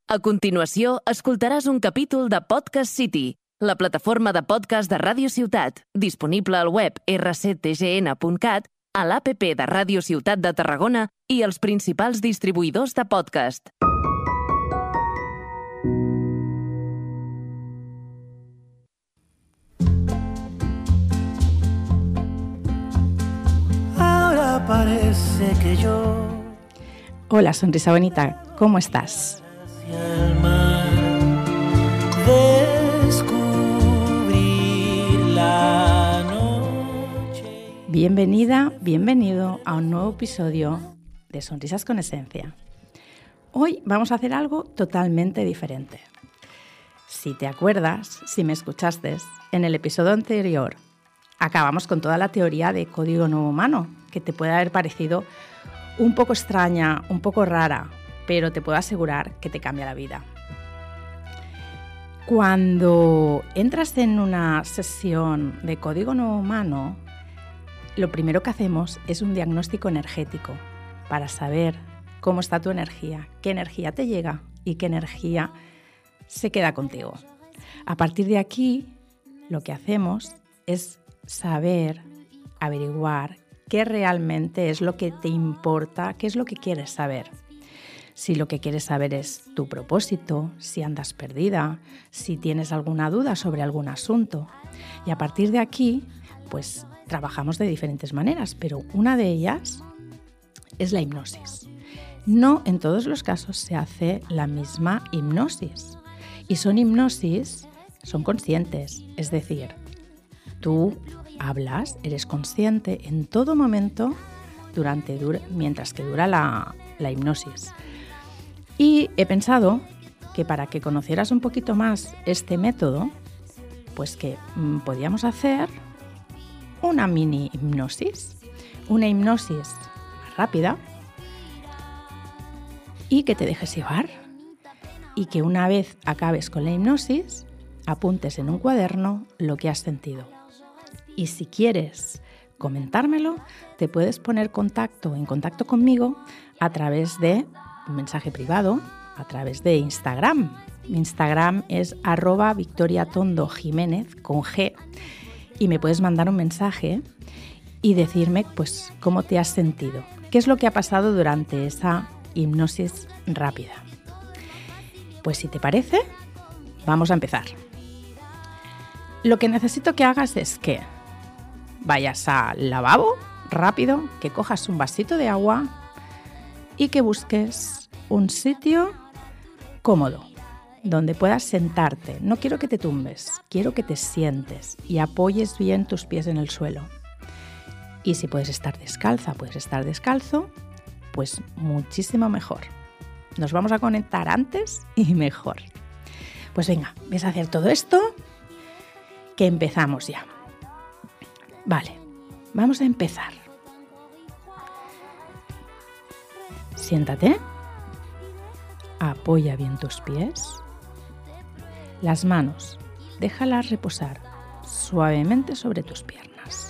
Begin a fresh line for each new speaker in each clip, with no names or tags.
A continuació, escoltaràs un capítol de Podcast City, la plataforma de podcast de Ràdio Ciutat, disponible al web rctgn.cat, a l'APP de Ràdio Ciutat de Tarragona i els principals distribuïdors de podcast.
Ahora parece que yo...
Hola, sonrisa bonita, ¿cómo estás?
Hacia el mar, descubrir la noche.
Bienvenida, bienvenido a un nuevo episodio de Sonrisas con Esencia. Hoy vamos a hacer algo totalmente diferente. Si te acuerdas, si me escuchaste, en el episodio anterior acabamos con toda la teoría de código no humano, que te puede haber parecido un poco extraña, un poco rara, pero te puedo asegurar que te cambia la vida. Cuando entras en una sesión de código no humano, lo primero que hacemos es un diagnóstico energético para saber cómo está tu energía, qué energía te llega y qué energía se queda contigo. A partir de aquí, lo que hacemos es saber, averiguar qué realmente es lo que te importa, qué es lo que quieres saber. Si lo que quieres saber es tu propósito, si andas perdida, si tienes alguna duda sobre algún asunto. Y a partir de aquí, pues trabajamos de diferentes maneras, pero una de ellas es la hipnosis. No en todos los casos se hace la misma hipnosis. Y son hipnosis, son conscientes, es decir, tú hablas, eres consciente en todo momento mientras que dura la hipnosis. Y he pensado que para que conocieras un poquito más este método, pues que podíamos hacer una mini hipnosis, una hipnosis rápida y que te dejes llevar y que una vez acabes con la hipnosis, apuntes en un cuaderno lo que has sentido. Y si quieres comentármelo, te puedes poner en contacto conmigo a través de un mensaje privado, a través de Instagram. Mi Instagram es @victoriatondojiménez con G y me puedes mandar un mensaje y decirme pues cómo te has sentido, qué es lo que ha pasado durante esa hipnosis rápida. Pues si te parece, vamos a empezar. Lo que necesito que hagas es que vayas al lavabo rápido, que cojas un vasito de agua y que busques un sitio cómodo donde puedas sentarte. No quiero que te tumbes, quiero que te sientes y apoyes bien tus pies en el suelo. Y si puedes estar descalza, puedes estar descalzo, pues muchísimo mejor. Nos vamos a conectar antes y mejor. Pues venga, ves a hacer todo esto, que empezamos ya. Vale, vamos a empezar. Siéntate, apoya bien tus pies, las manos, déjalas reposar suavemente sobre tus piernas.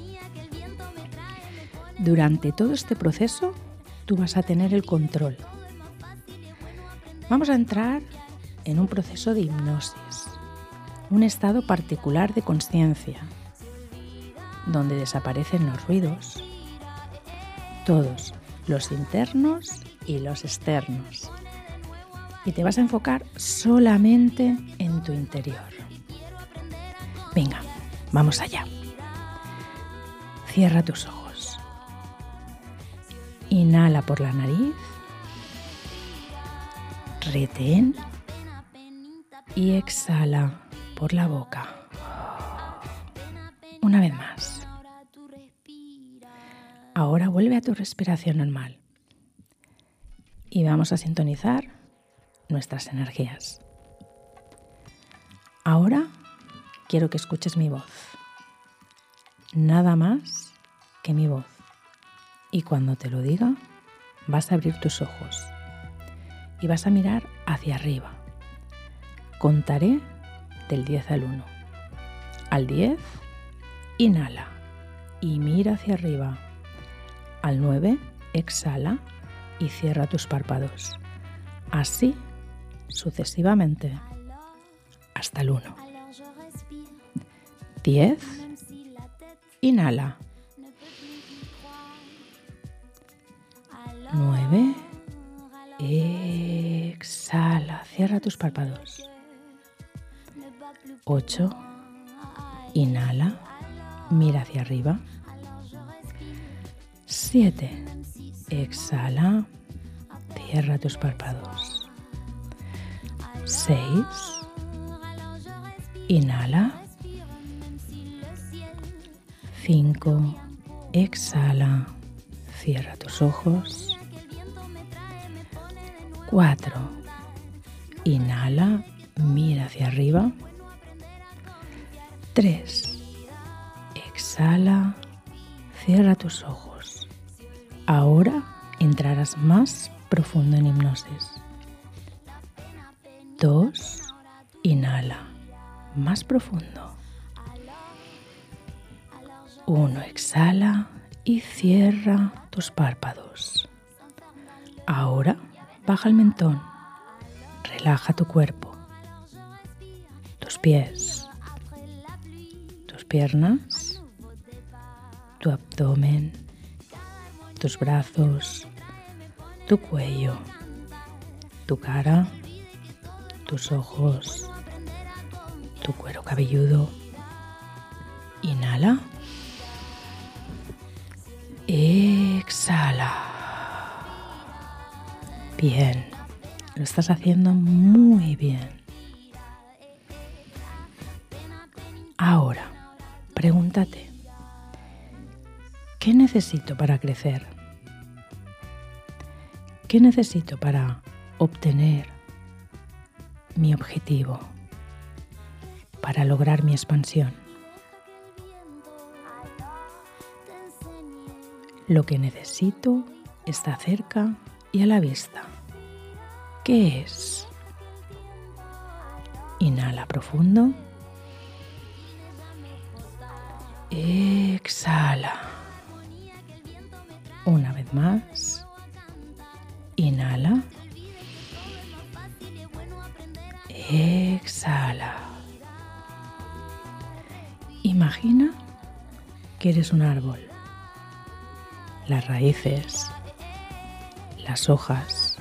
Durante todo este proceso, tú vas a tener el control. Vamos a entrar en un proceso de hipnosis, un estado particular de consciencia, donde desaparecen los ruidos, todos, los internos y los externos. Y te vas a enfocar solamente en tu interior. Venga, vamos allá. Cierra tus ojos. Inhala por la nariz. Retén. Y exhala por la boca. Una vez más. Ahora vuelve a tu respiración normal y vamos a sintonizar nuestras energías. Ahora quiero que escuches mi voz, nada más que mi voz. Y cuando te lo diga, vas a abrir tus ojos y vas a mirar hacia arriba. Contaré del 10 al 1. Al 10, inhala y mira hacia arriba. Al 9, exhala y cierra tus párpados. Así sucesivamente hasta el 1. 10. Inhala. 9. Exhala. Cierra tus párpados. 8. Inhala. Mira hacia arriba. 7. Exhala. Cierra tus párpados. 6. Inhala. 5. Exhala. Cierra tus ojos. 4. Inhala. Mira hacia arriba. 3. Exhala. Cierra tus ojos. Ahora entrarás más profundo en hipnosis. 2. Inhala. Más profundo. 1. Exhala y cierra tus párpados. Ahora baja el mentón. Relaja tu cuerpo. Tus pies. Tus piernas. Tu abdomen. Tus brazos. Tu cuello. Tu cara. Tus ojos. Tu cuero cabelludo. Inhala. Exhala. Bien, lo estás haciendo muy bien. Ahora, pregúntate, ¿qué necesito para crecer? ¿Qué necesito para obtener mi objetivo? Para lograr mi expansión. Lo que necesito está cerca y a la vista. ¿Qué es? Inhala profundo. Exhala. Una vez más. Inhala. Exhala. Imagina que eres un árbol. Las raíces, las hojas.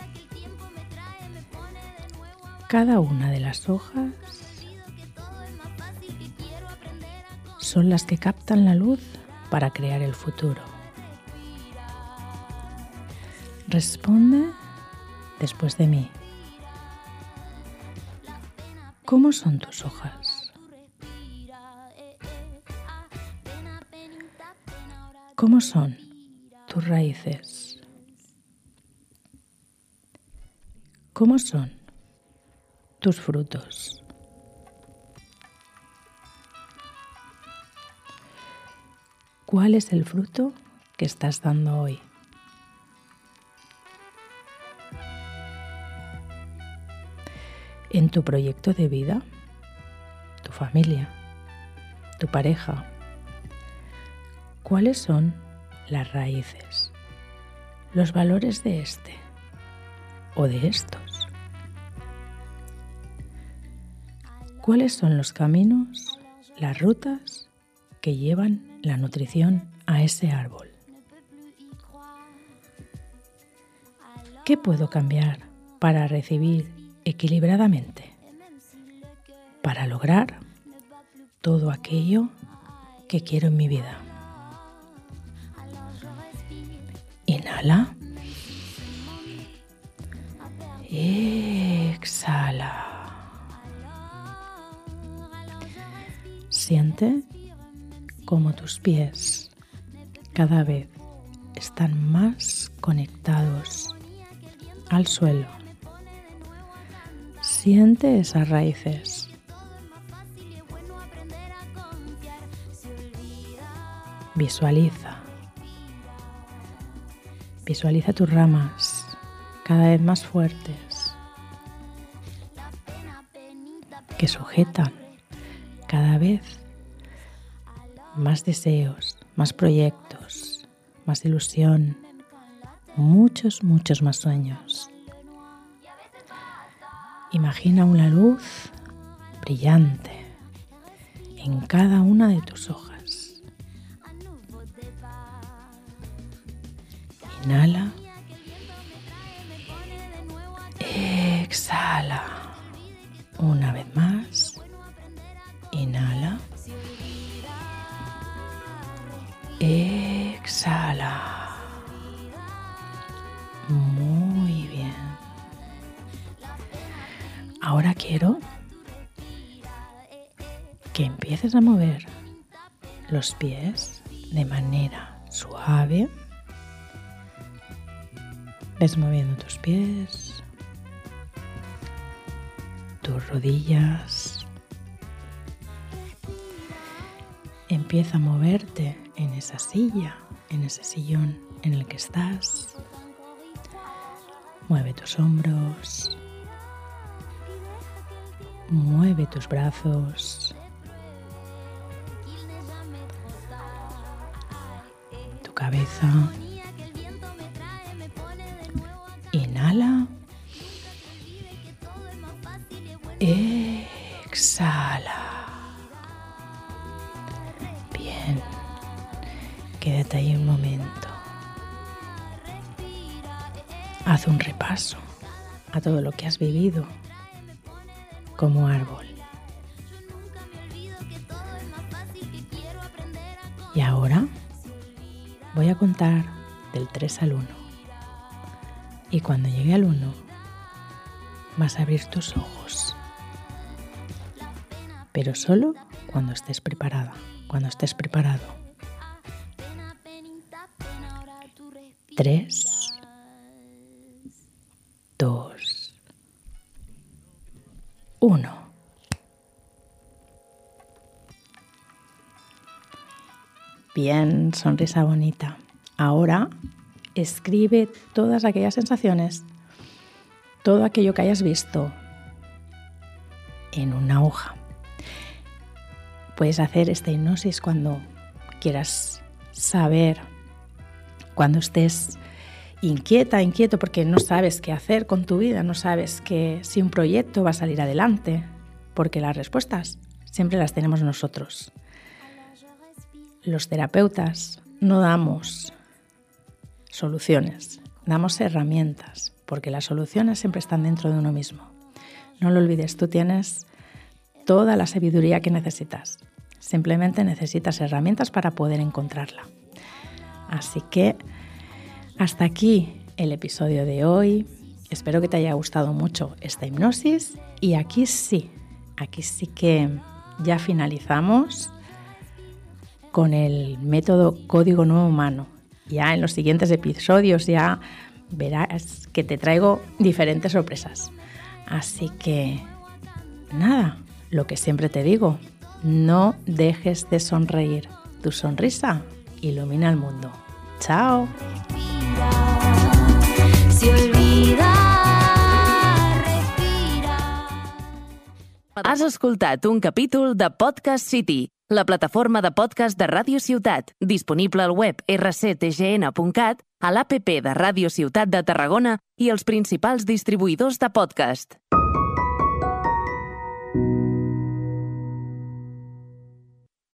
Cada una de las hojas son las que captan la luz para crear el futuro. Responde después de mí. ¿Cómo son tus hojas? ¿Cómo son tus raíces? ¿Cómo son tus frutos? ¿Cuál es el fruto que estás dando hoy? En tu proyecto de vida, tu familia, tu pareja, ¿cuáles son las raíces, los valores de este o de estos? ¿Cuáles son los caminos, las rutas que llevan la nutrición a ese árbol? ¿Qué puedo cambiar para recibir equilibradamente, para lograr todo aquello que quiero en mi vida? Inhala. Exhala. Siente cómo tus pies cada vez están más conectados al suelo. Siente esas raíces. Visualiza tus ramas cada vez más fuertes que sujetan cada vez más deseos, más proyectos, más ilusión, muchos más sueños. Imagina una luz brillante en cada una de tus hojas. Inhala. Exhala. Una vez más. Inhala. Exhala. Muy bien. Ahora quiero que empieces a mover los pies de manera suave. Ves moviendo tus pies, tus rodillas. Empieza a moverte en esa silla, en ese sillón en el que estás. Mueve tus hombros. Mueve tus brazos. Tu cabeza. Inhala. Exhala. Bien. Quédate ahí un momento. Haz un repaso a todo lo que has vivido como árbol. Y ahora voy a contar del 3 al 1. Y cuando llegue al 1, vas a abrir tus ojos. Pero solo cuando estés preparada, cuando estés preparado. 3, 2, 1. Bien, sonrisa bonita. Ahora escribe todas aquellas sensaciones, todo aquello que hayas visto en una hoja. Puedes hacer esta hipnosis cuando quieras saber, cuando estés inquieto porque no sabes qué hacer con tu vida, no sabes si un proyecto va a salir adelante, porque las respuestas siempre las tenemos nosotros. Los terapeutas no damos soluciones, damos herramientas, porque las soluciones siempre están dentro de uno mismo. No lo olvides, tú tienes toda la sabiduría que necesitas. Simplemente necesitas herramientas para poder encontrarla. Así que hasta aquí el episodio de hoy. Espero que te haya gustado mucho esta hipnosis y aquí sí que ya finalizamos con el método Código Nuevo Humano. Ya en los siguientes episodios ya verás que te traigo diferentes sorpresas. Así que nada, lo que siempre te digo, no dejes de sonreír. Tu sonrisa ilumina el mundo. ¡Chao!
Se olvida, respira. Has escoltat un capítol de Podcast City, la plataforma de podcast de Ràdio Ciutat, disponible al web rctgn.cat, a l'APP de Ràdio Ciutat de Tarragona i els principals distribuïdors de podcast.